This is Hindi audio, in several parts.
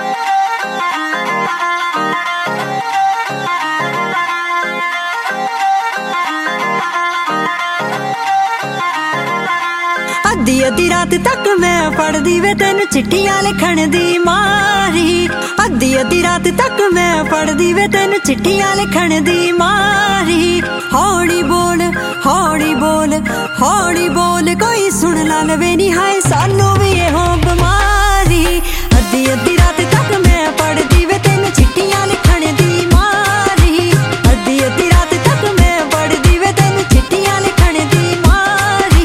अद्धी अद्धी रात तक मैं पढ़दी वे तेन चिट्ठियां लिखण दी मारी। अद्धी अद्धी रात तक मैं पढ़दी वे तेन चिट्ठियां लिखण दी मारी। हौली बोल हौली बोल हौली बोल कोई सुन ला लवे नी हाय सानू भी हो बीमारी। अद्धी अद्धी रात तक मैं पढ़दी वे तेन चिट्ठियां लिखण दी मारी। अद्धी अद्धी रात तक मैं पढ़दी वे तेन चिट्ठियां लिखण दी मारी।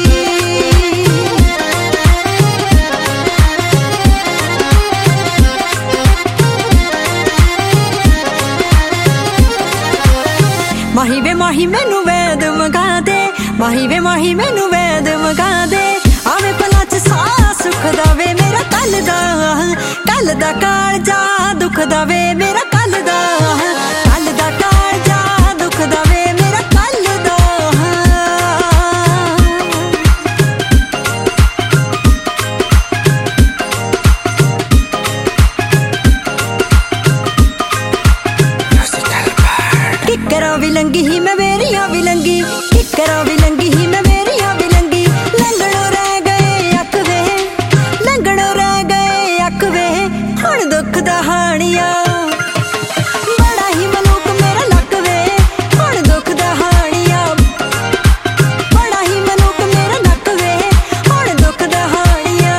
माही वे माही मैनू वैद मंगा दे। माही वे माही मैनू वैद मंगा दे। आवे भला च सा सुख दा वे मेरा कल दा कालजा दुख दा वे मेरा कल दा कालजा दुख दा वे मेरा कल दा। किकरा भी लंगी ही मैं मेरिया भी लंगी। किकरा भी लंगी ही मैं मेरिया भी लंगी। लंगड़ो रह गए अक वे लंगड़ो रह गए अक वे हुण दुख दा हानिया। बड़ा ही मलूक मेरा लक वे हुण दुख दा हानिया। बड़ा ही मलूक मेरा लक वे हुण दुख दा हानिया।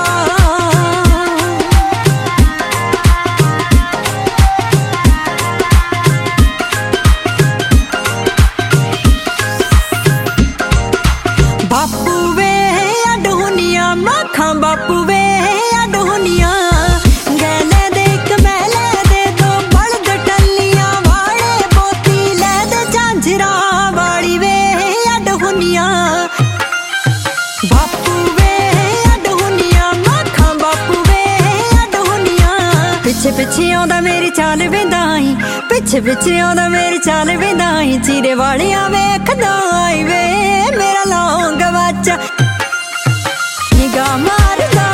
बापू वे अड हुनिया माखा बापू वे अड हुनिया। गैले दे एक मैले दे दो बलद टल्लियां वाले पोती ले दे झांझरा वाली वे अड हुनिया। बापू वे अड हुनिया माखा बापू वे अड हुनिया। पिछे पिछे आंदा मेरी चाल वेंदाई पिछे पिछे आंदा मेरी चाल वेंदाई। चीरे वालियां वेखदा आई वे मेरा लौंग वाचा निगाह मारदा